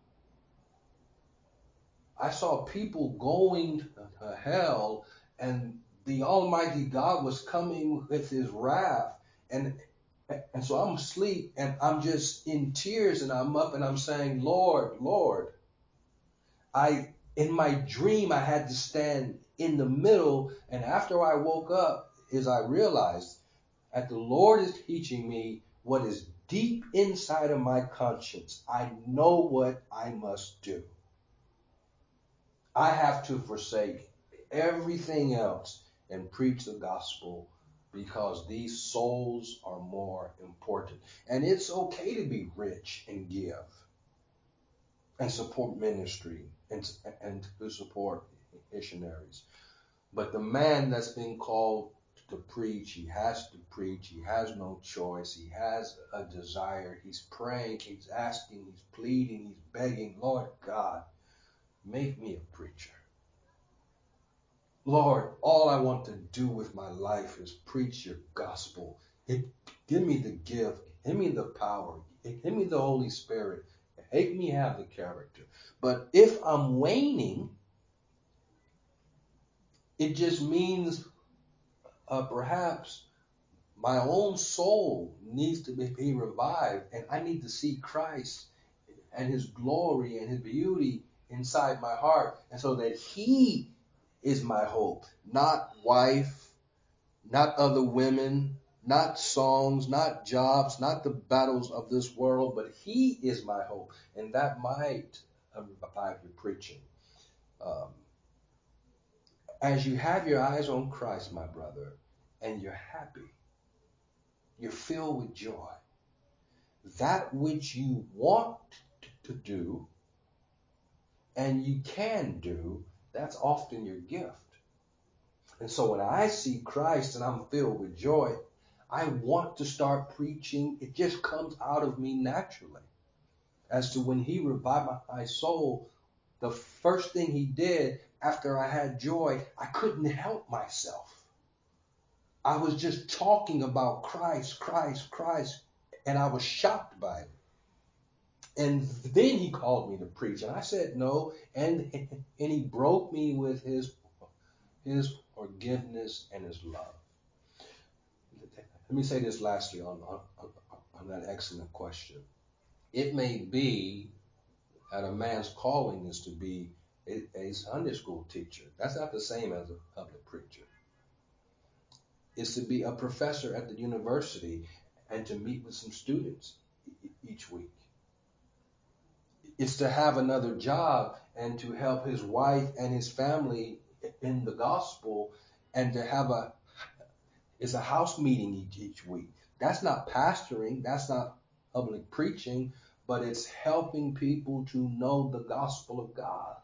I saw people going to hell, and the Almighty God was coming with his wrath. And and so I'm asleep, and I'm just in tears, and I'm up, and I'm saying, Lord, Lord. I in my dream, I had to stand in the middle, and after I woke up, is I realized that the Lord is teaching me what is deep inside of my conscience. I know what I must do. I have to forsake everything else and preach the gospel because these souls are more important. And it's okay to be rich and give and support ministry and, and to support missionaries. But the man that's been called to preach, he has to preach. He has no choice. He has a desire. He's praying. He's asking. He's pleading. He's begging. Lord God, make me a preacher. Lord, all I want to do with my life is preach your gospel. Give me the gift. Give me the power. Give me the Holy Spirit. Make me have the character. But if I'm waning, it just means uh, perhaps my own soul needs to be, be revived, and I need to see Christ and his glory and his beauty inside my heart, and so that he is my hope, not wife, not other women, not songs, not jobs, not the battles of this world, but he is my hope. And that might revive your preaching. Um, as you have your eyes on Christ, my brother, and you're happy, you're filled with joy, that which you want to do and you can do, that's often your gift. And so when I see Christ and I'm filled with joy, I want to start preaching. It just comes out of me naturally. As to when he revived my soul, the first thing he did after I had joy, I couldn't help myself. I was just talking about Christ, Christ, Christ, and I was shocked by it. And then he called me to preach, and I said no, and and he broke me with his his forgiveness and his love. Let me say this lastly on, on, on that excellent question. It may be that a man's calling is to be a, a Sunday school teacher. That's not the same as a public preacher. It's to be a professor at the university and to meet with some students each week. It's to have another job and to help his wife and his family in the gospel, and to have a it's a house meeting each, each week. That's not pastoring, that's not public preaching, but it's helping people to know the gospel of God.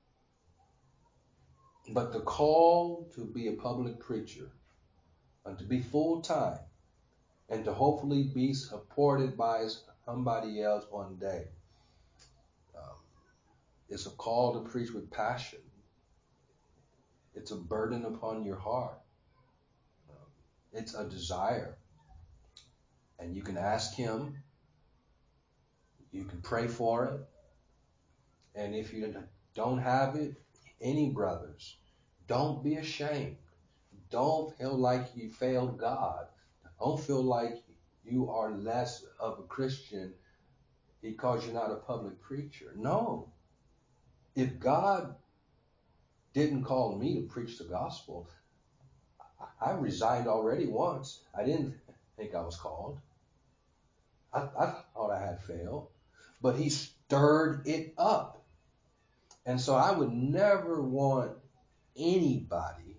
But the call to be a public preacher and to be full-time and to hopefully be supported by somebody else one day, um, it's a call to preach with passion. It's a burden upon your heart. Um, it's a desire. And you can ask him. You can pray for it. And if you don't have it, any brothers, don't be ashamed. Don't feel like you failed God. Don't feel like you are less of a Christian because you're not a public preacher. No. If God didn't call me to preach the gospel, I resigned already once. I didn't think I was called. I, I thought I had failed. But he stirred it up. And so I would never want anybody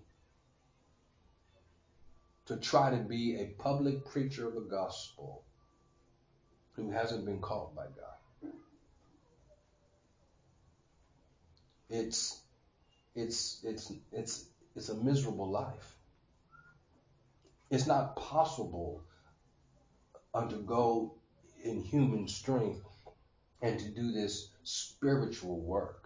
to try to be a public preacher of the gospel who hasn't been called by God. It's it's it's it's it's a miserable life. It's not possible to go in human strength and to do this spiritual work.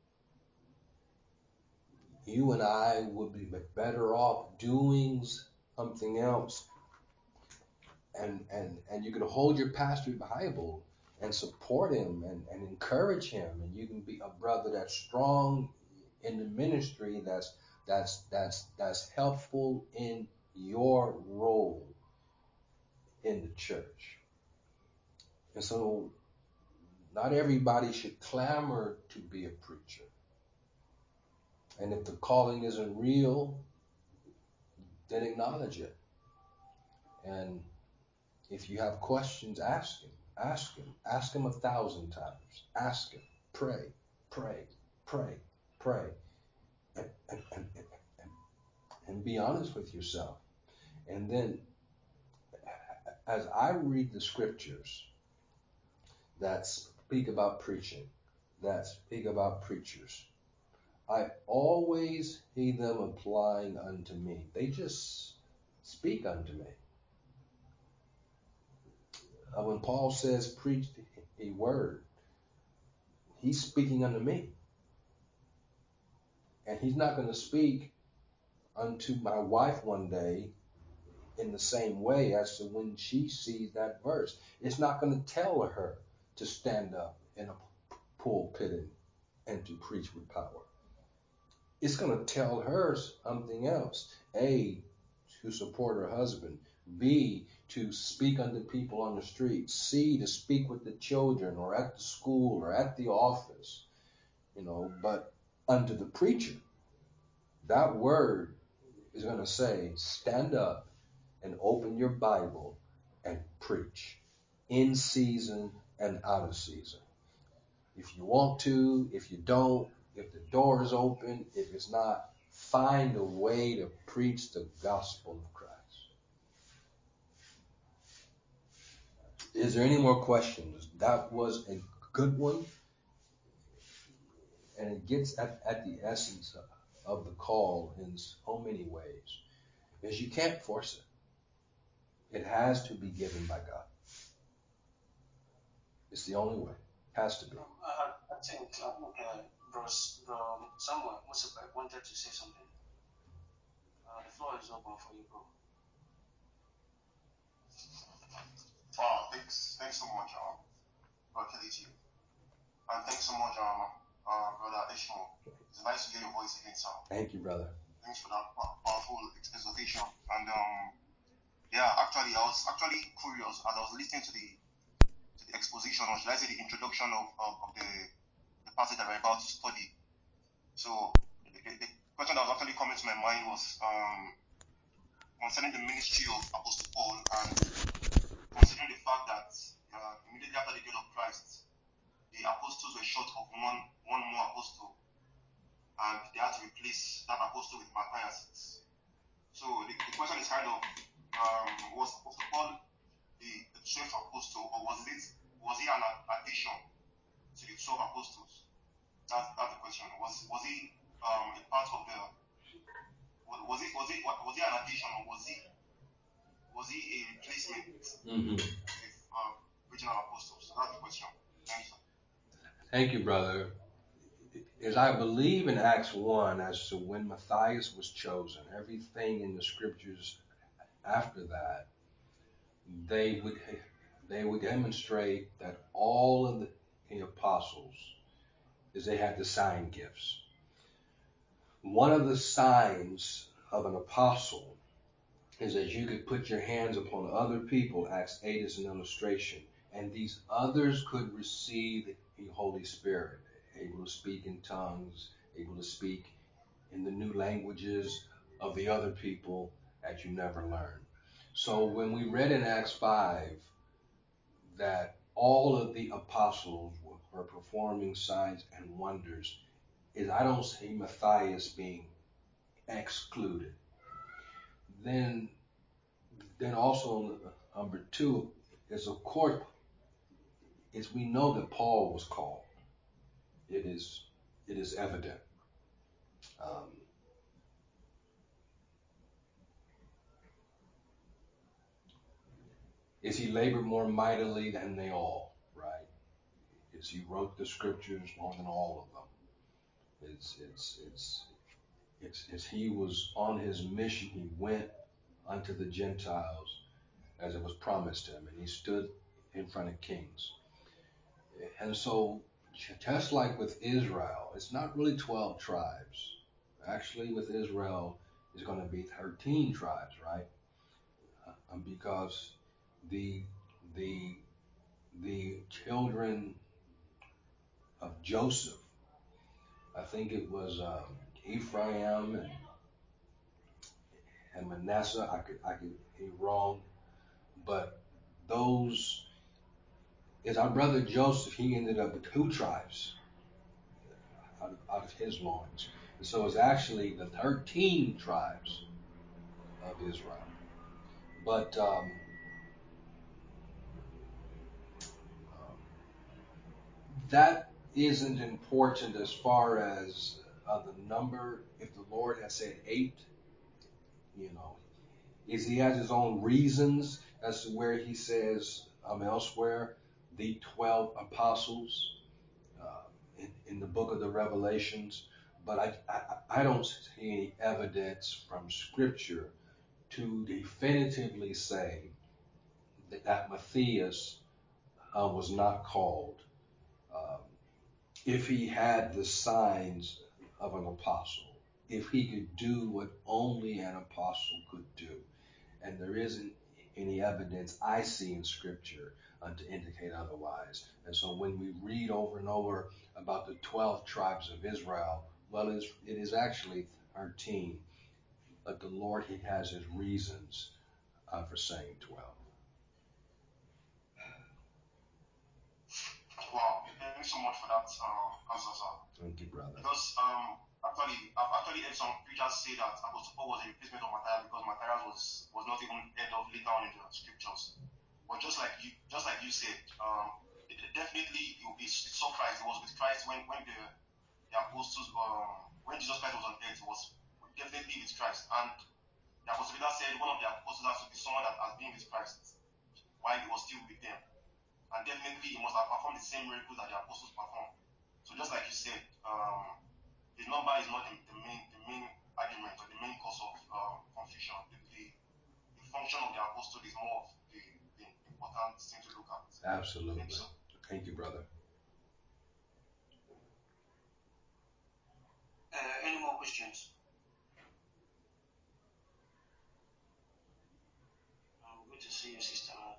You and I would be better off doing something else. And, and, and you can hold your pastor's Bible and support him and, and encourage him. And you can be a brother that's strong in the ministry, that's that's that's that's helpful in your role in the church. And so not everybody should clamor to be a preacher. And if the calling isn't real, then acknowledge it. And if you have questions, ask him. Ask him. Ask him a thousand times. Ask him. Pray, pray, pray, pray. And, and, and, and, and be honest with yourself. And then, as I read the scriptures that speak about preaching, that speak about preachers, I always see them applying unto me. They just speak unto me. Uh, when Paul says preach a word, he's speaking unto me. And he's not going to speak unto my wife one day in the same way as to when she sees that verse. It's not going to tell her to stand up in a pulpit and, and to preach with power. It's going to tell her something else. A, to support her husband. B, to speak unto people on the street. C, to speak with the children or at the school or at the office. You know, but unto the preacher, that word is going to say, stand up and open your Bible and preach in season and out of season. If you want to, if you don't, if the door is open, if it's not, find a way to preach the gospel of Christ. Is there any more questions? That was a good one. And it gets at, at the essence of, of the call in so many ways. Because you can't force it. It has to be given by God. It's the only way. It has to be. Um, I, I think um, uh, bro, bro Samuel Musabek wanted to say something. Uh, the floor is open for you, bro. Wow, thanks, thanks so much, um, Brother Kelly to you. And thanks so much, um, uh, Brother Ishmael. It's nice to hear your voice again, sir. Thank you, brother. Thanks for that powerful exhortation. And um, Yeah, actually, I was actually curious as I was listening to the to the exposition, or should I say the introduction of, of, of the, the passage that we're about to study. So the, the, the question that was actually coming to my mind was um, concerning the ministry of Apostle Paul, and considering the fact that uh, immediately after the death of Christ, the apostles were short of one one more apostle, and they had to replace that apostle with Matthias. So the, the question is kind of, um, was Apostle Paul the, the twelfth apostle, or was it was he an addition to the twelve apostles? That's that's the question. Was was he um, a part of the was, was he was he was he an addition, or was he was he a replacement Mm-hmm. with uh, original apostles? So that's the question. Thank you. Thank you, brother. As I believe in Acts one, as to when Matthias was chosen, everything in the scriptures after that, they would they would demonstrate that all of the, the apostles is they had the sign gifts. One of the signs of an apostle is that you could put your hands upon other people. Acts eight is an illustration, and these others could receive the Holy Spirit, able to speak in tongues, able to speak in the new languages of the other people that you never learned. So when we read in Acts five that all of the apostles were performing signs and wonders, is I don't see Matthias being excluded. Then, then also number two is, of course, is we know that Paul was called. It is it is evident. Um, is he labored more mightily than they all, right? Is he wrote the scriptures more than all of them? It's it's it's it's as he was on his mission, he went unto the Gentiles as it was promised him, and he stood in front of kings. And so, just like with Israel, it's not really twelve tribes. Actually, with Israel, it's going to be thirteen tribes, right? Um, because the the the children of Joseph, I think it was um, Ephraim and, and Manasseh. I could I could be wrong, but those is our brother Joseph. He ended up with two tribes out of, out of his loins, and so it's actually the thirteen tribes of Israel. But um, um, that isn't important as far as uh, the number. If the Lord has said eight, you know, is he has his own reasons as to where he says um, elsewhere the twelve apostles uh, in, in the book of the Revelations. But I, I, I don't see any evidence from Scripture to definitively say that, that Matthias uh, was not called um, if he had the signs of an apostle, if he could do what only an apostle could do. And there isn't any evidence I see in Scripture uh, to indicate otherwise. And so when we read over and over about the twelve tribes of Israel, well, it is, it is actually thirteen, but the Lord, he has his reasons uh, for saying twelve. Wow, thank you so much for that uh, answer, sir. Thank you, brother. Because um, actually, I've actually heard some preachers say that Apostle Paul was a replacement of Matthias because Matthias was was not even heard of later on in the scriptures. But just like you, just like you said, um, it, it definitely it, it saw Christ. It was with Christ when when the the apostles, um, when Jesus Christ was on earth, it was definitely with Christ. And the Apostle Peter said one of the apostles has to be someone that has been with Christ while he was still with them. And definitely he must have performed the same miracles that the apostles performed. So just like you said, um, the number is not the, the main the main argument or the main cause of uh, confusion. The, the, the function of the apostle is more of the, the important thing to look at. Absolutely. Thank you, sir. Thank you, brother. Uh, any more questions?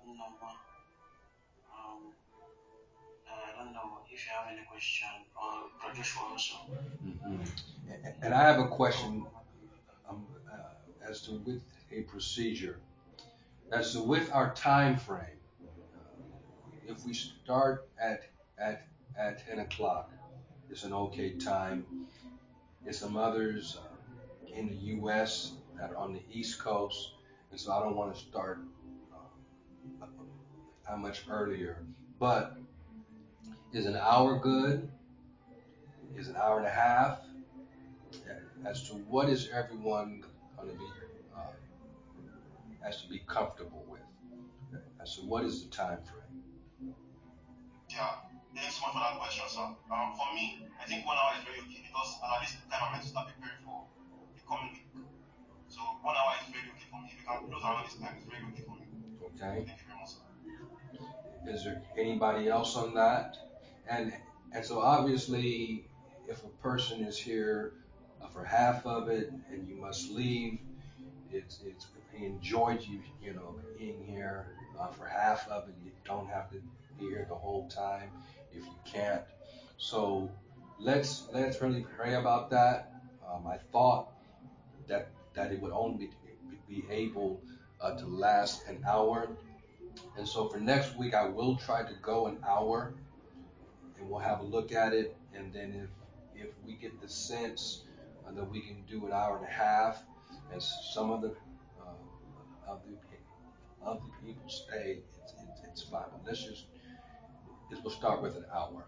No, um, I don't know if you have any question or produce one also. Mm-hmm. And I have a question um, uh, as to with a procedure, as to with our time frame. Uh, if we start at at at ten o'clock, it's an okay time. There's some others uh, in the U S that are on the East Coast, and so I don't want to start uh, how much earlier. But is an hour good? Is an hour and a half? As to what is everyone going to be uh, has to be comfortable with. As to what is the time frame? Yeah, thanks so much for that question, sir. Um, for me, I think one hour is very okay because at least the time I'm meant to start preparing for the coming week. So one hour is very okay for me. If you can close around this time, it's very okay for me. Okay. Thank you very much, sir. Is there anybody else on that? And and so obviously, if a person is here uh, for half of it and you must leave, it's it's he enjoyed you you know being here uh, for half of it. You don't have to be here the whole time if you can't. So let's let's really pray about that. Um, I thought that that it would only be, be able uh, to last an hour. And so for next week, I will try to go an hour, and we'll have a look at it. And then if if we get the sense uh, that we can do an hour and a half, and some of the uh, of the of the people stay, it's, it's, it's fine. But let's just we'll start with an hour.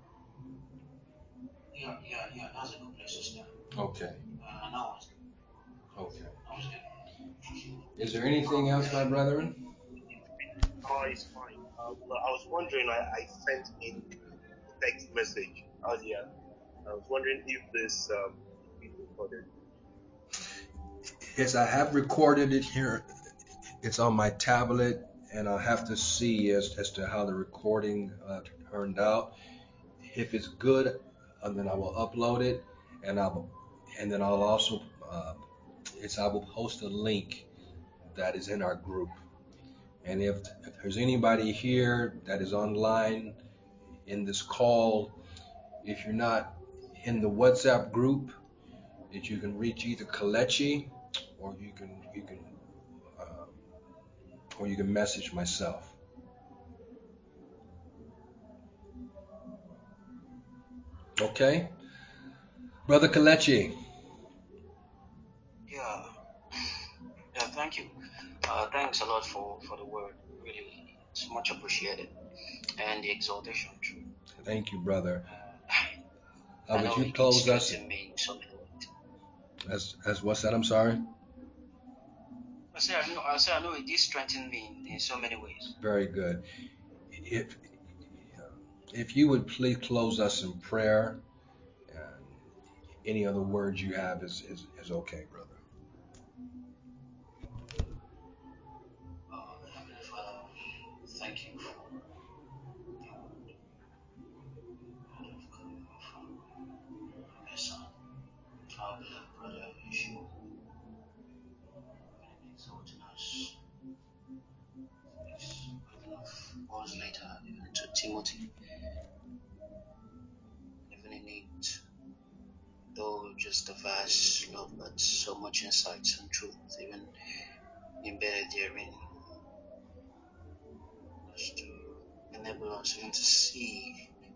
Yeah, yeah, yeah. That's a good place to start. Okay. Uh, an hour is good. Okay. That was good. Is there anything else, my brethren? Oh, it's fine. Uh, but I was wondering, I, I sent in a text message earlier. I was wondering if this um, is being recorded. Yes, I have recorded it here. It's on my tablet, and I'll have to see as, as to how the recording uh, turned out. If it's good, uh, then I will upload it, and I'll and then I'll also uh, it's I will post a link that is in our group. And if, if there's anybody here that is online in this call, if you're not in the WhatsApp group, that you can reach either Kalechi or you can you can uh, or you can message myself. Okay, Brother Kalechi. Yeah, yeah. Thank you. Uh, thanks a lot for for the word. Really, it's much appreciated, and the exaltation too. Thank you, brother. Uh, Uh, I would know you it did close us? strengthen me in so many ways. As as what's that? I'm sorry. I say I know. I say I know it did strengthen me in, in so many ways. Very good. If if you would please close us in prayer, and any other words you have is is, is okay, brother. Uh, Heavenly Father, thank you for your word. Word of God from your Son, our beloved brother Yeshua, even in exalting us, speaks even of words later, even to Timothy, even in it, though just a verse, Lord, but so much insights and truth, even embedded therein, as to enable us even to see,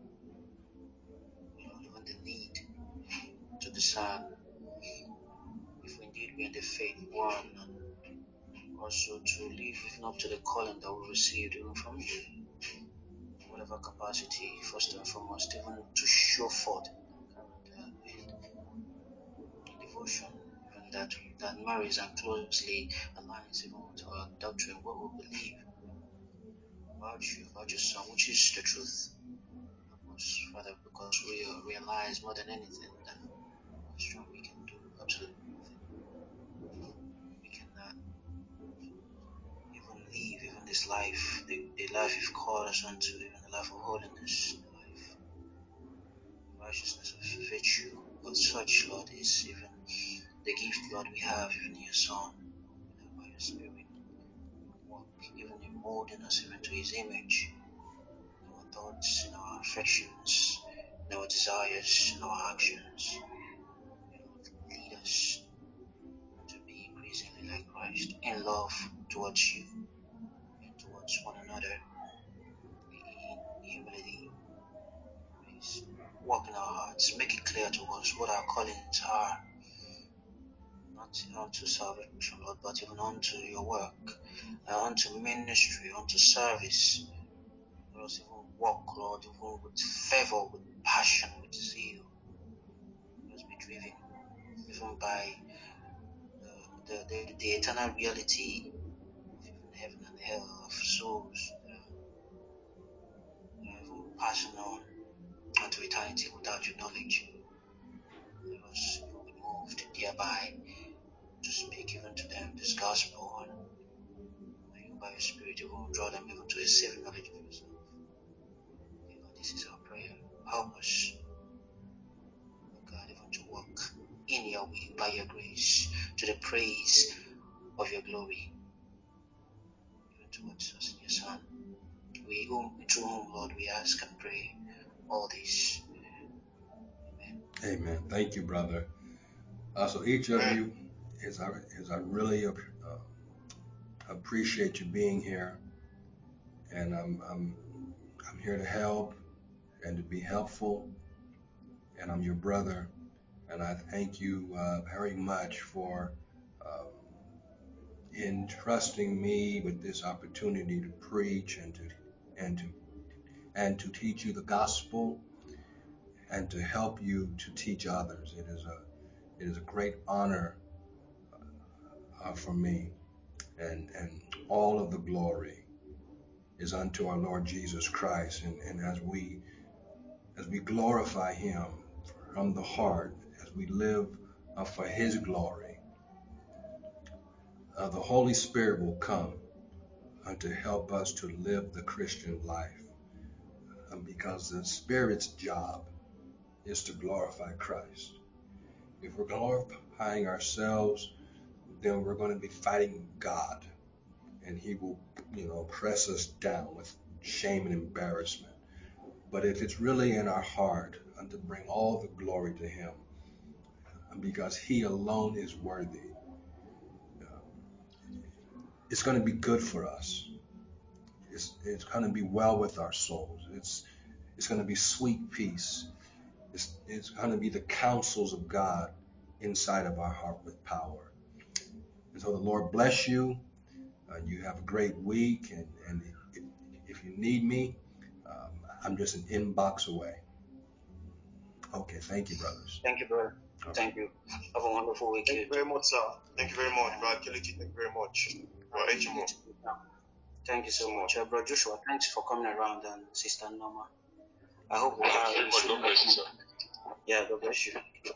Lord, even the need to discern if indeed we're in the faith one, and also to live even up to the calling that we received even from you, in whatever capacity, first and foremost, even to show forth character and devotion, even that that marries and closely aligns even with our doctrine, what we believe about you, about your Son, which is the truth. Help us, Father, because we realize more than anything that how strong we can do absolutely nothing. We cannot even live even this life, the, the life you've called us unto, even the life of holiness, the life of righteousness, of virtue. But such, Lord, is even the gift, Lord, we have even in your Son, by your Spirit, work, even in molding us even to His image, in our thoughts, in our affections, in our desires, in our actions. Lead us to be increasingly like Christ, in love towards you and towards one another, in humility. Please work in our hearts, make it clear to us what our callings are, not unto salvation, Lord, but even unto your work, uh, unto ministry, unto service. Let us even walk, Lord, even with fervor, with passion, with zeal. Let us be driven even by the, the, the, the eternal reality of even heaven and hell, of souls uh, even passing on unto eternity without your knowledge. Let us even be moved thereby to speak even to them this gospel, and may you by your Spirit even draw them even to a saving knowledge of yourself. Okay, Lord, this is our prayer. Help us, oh God, even to walk in your will by your grace, to the praise of your glory, even towards us in your Son. We whom, through whom, Lord, we ask and pray all this. Amen. Amen. Thank you, brother. Uh, so each of you, is I, is I really uh, appreciate you being here, and I'm, I'm, I'm here to help and to be helpful, and I'm your brother, and I thank you uh, very much for um, entrusting me with this opportunity to preach and to and to and to teach you the gospel and to help you to teach others. It is a it is a great honor uh, for me, and and all of the glory is unto our Lord Jesus Christ. And, and as we as we glorify Him from the heart, as we live uh, for His glory, uh, the Holy Spirit will come uh, to help us to live the Christian life, uh, because the Spirit's job is to glorify Christ. If we're glorifying ourselves, then we're going to be fighting God, and He will, you know, press us down with shame and embarrassment. But if it's really in our heart, and to bring all the glory to Him, because He alone is worthy, it's going to be good for us. It's, it's going to be well with our souls. It's it's going to be sweet peace. It's, it's going to be the counsels of God inside of our heart with power. And so the Lord bless you. Uh, you have a great week, and, and if, if you need me, um, I'm just an inbox away. Okay, thank you, brothers. Thank you, brother. Okay. Thank you. Have a wonderful week. Thank you very much, sir. Thank you very much, Brother Kelechi. Thank you very much. Thank you so much. Uh, Brother Joshua, thanks for coming around, and Sister Norma. I hope we have. God bless you, sir. Yeah, God bless you.